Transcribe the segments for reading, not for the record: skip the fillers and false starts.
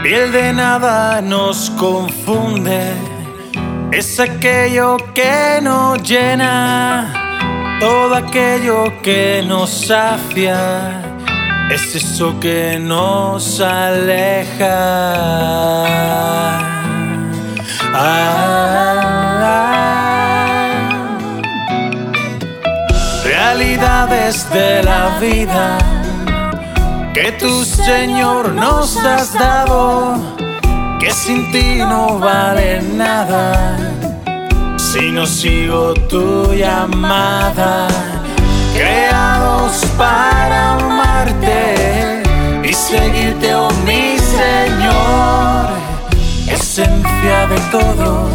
Piel de nada nos confunde, es aquello que nos llena, todo aquello que nos sacia, es eso que nos aleja. Realidades de la vida que tú, Señor, nos has dado, que sin ti no vale nada, si no sigo tu llamada. Creados para amarte y seguirte, oh mi Señor, esencia de todo,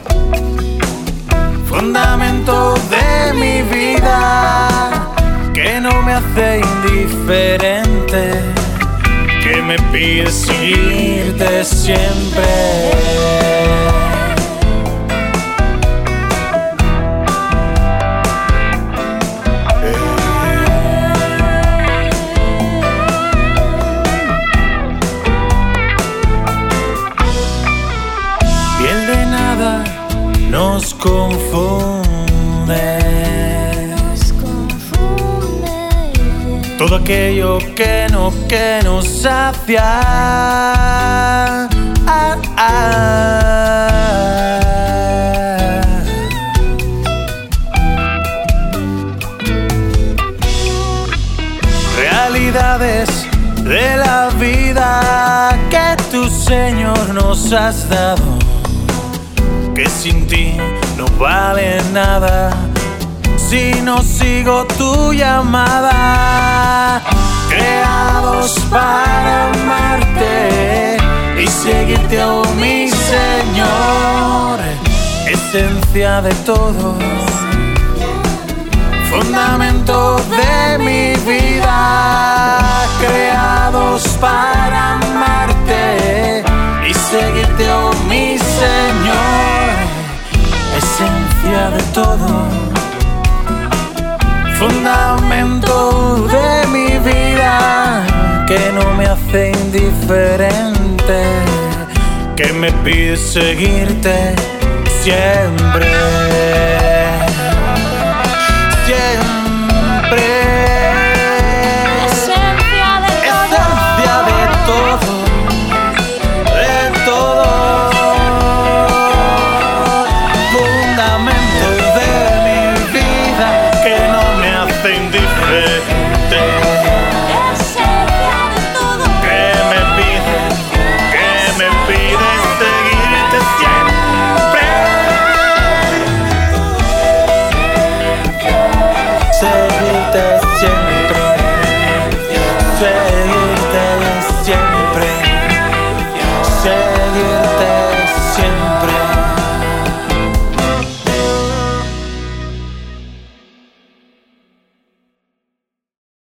fundamento de mi vida, que no me hace indiferente, que me pide seguirte siempre. Piel de nada nos confunde, todo aquello que nos sacia. Realidades de la vida que tú, Señor, nos has dado, que sin ti no vale nada, si no sigo tu llamada. Creados para amarte y seguirte, oh mi Señor, esencia de todo, fundamento de mi vida. Creados para amarte y seguirte, oh mi Señor, esencia de todo, fundamento de mi vida, que no me hace indiferente, que me pide seguirte siempre, siempre. Esencia de todo, de todo, fundamento de mi vida, que no me hace indiferente,